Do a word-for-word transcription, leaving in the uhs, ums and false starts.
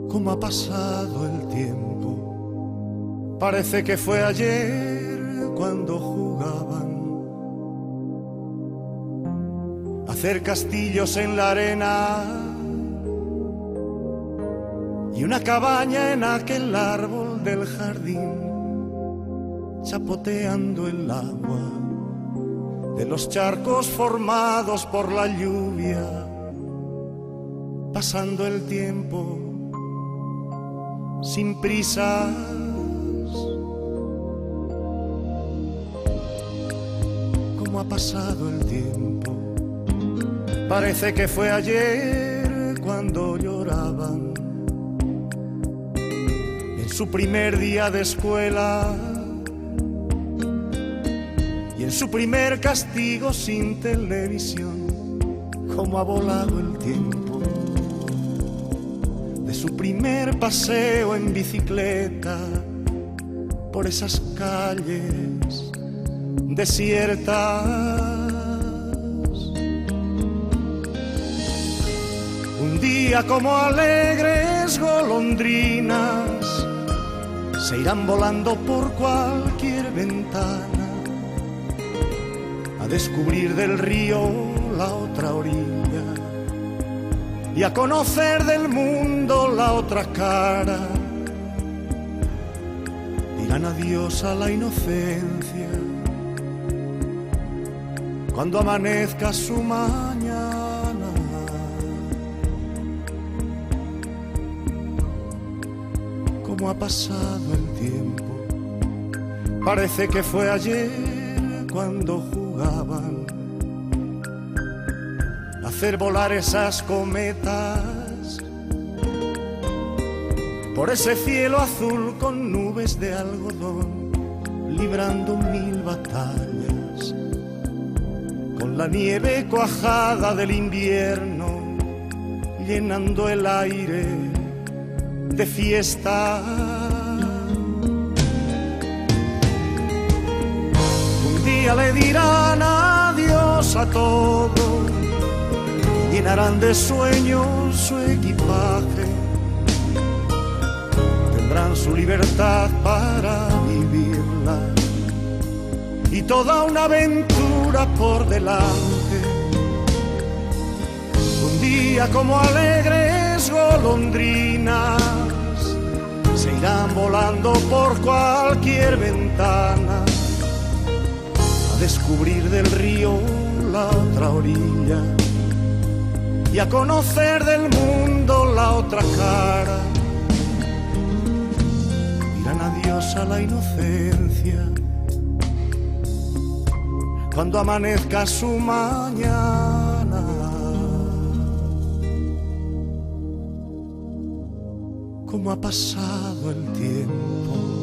cómo ha pasado el tiempo. Parece que fue ayer cuando jugaban a hacer castillos en la arena y una cabaña en aquel árbol del jardín, chapoteando el agua de los charcos formados por la lluvia, pasando el tiempo sin prisas. ¿Cómo ha pasado el tiempo? Parece que fue ayer cuando lloraban en su primer día de escuela y en su primer castigo sin televisión. Cómo ha volado el tiempo de su primer paseo en bicicleta por esas calles desiertas. Un día como alegres golondrinas se irán volando por cualquier ventana a descubrir del río la otra orilla y a conocer del mundo la otra cara. Dirán adiós a la inocencia cuando amanezca su mañana. ¿Cómo ha pasado el tiempo? Parece que fue ayer cuando jugaban a hacer volar esas cometas por ese cielo azul con nubes de algodón, librando mil batallas con la nieve cuajada del invierno, llenando el aire de fiesta. Un día le dirán adiós a todo, llenarán de sueños su equipaje, tendrán su libertad para vivirla y toda una aventura por delante. Un día como alegres golondrinas se irán volando por cualquier ventana a descubrir del río la otra orilla y a conocer del mundo la otra cara. Dirán adiós a la inocencia cuando amanezca su mañana. ¿Cómo ha pasado el tiempo?